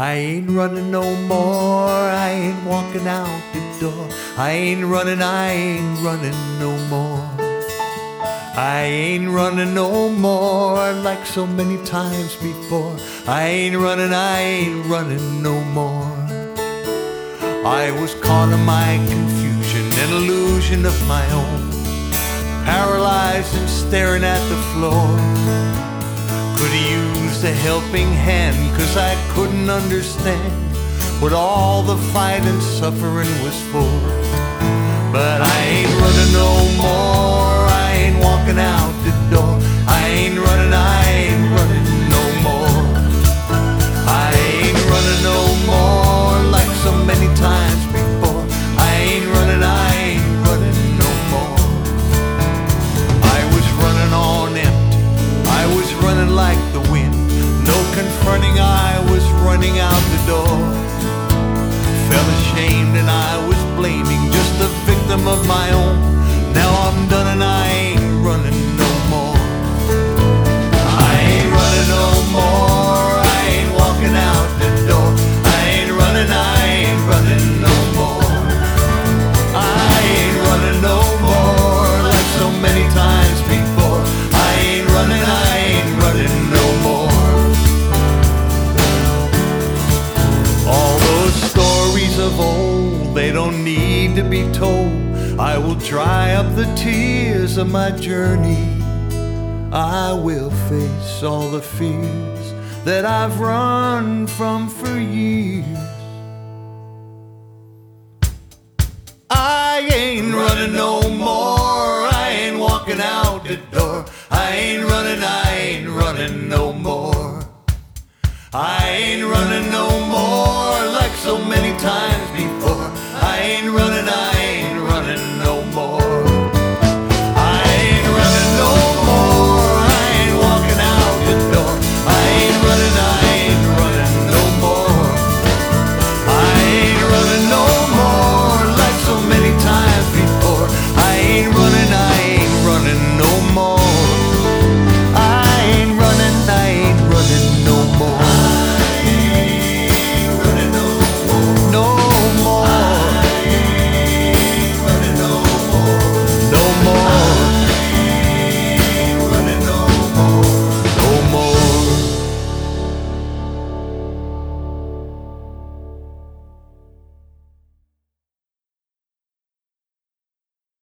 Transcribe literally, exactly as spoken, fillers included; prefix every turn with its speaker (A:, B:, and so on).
A: I ain't running no more, I ain't walking out the door. I ain't running, I ain't running no more. I ain't running no more like so many times before. I ain't running, I ain't running no more. I was caught in my confusion, an illusion of my own, paralyzed and staring at the floor. Could use a helping hand, cause I couldn't understand what all the fight and suffering was for. But I ain't running no more, I ain't walking out the door. I ain't running, I ain't running no more. I ain't running no more like so many times before. I ain't running, I ain't running no more. I was running on empty, I was running like the wind. No confronting, I was running out the door. Felt ashamed and I was blaming, just a victim of my own. Now I'm done and I ain't running no more. I ain't running no more, I ain't walking out the door. I ain't running, I ain't running no more. I ain't running no more like so many times before. I ain't running, I ain't running no more. All those stories of old, they don't need to be told. I will dry up the tears of my journey. I will face all the fears that I've run from for years. I ain't running no more, I ain't walking out the door. I ain't running, I ain't running no more. I ain't running no more like so many times before. I ain't running, I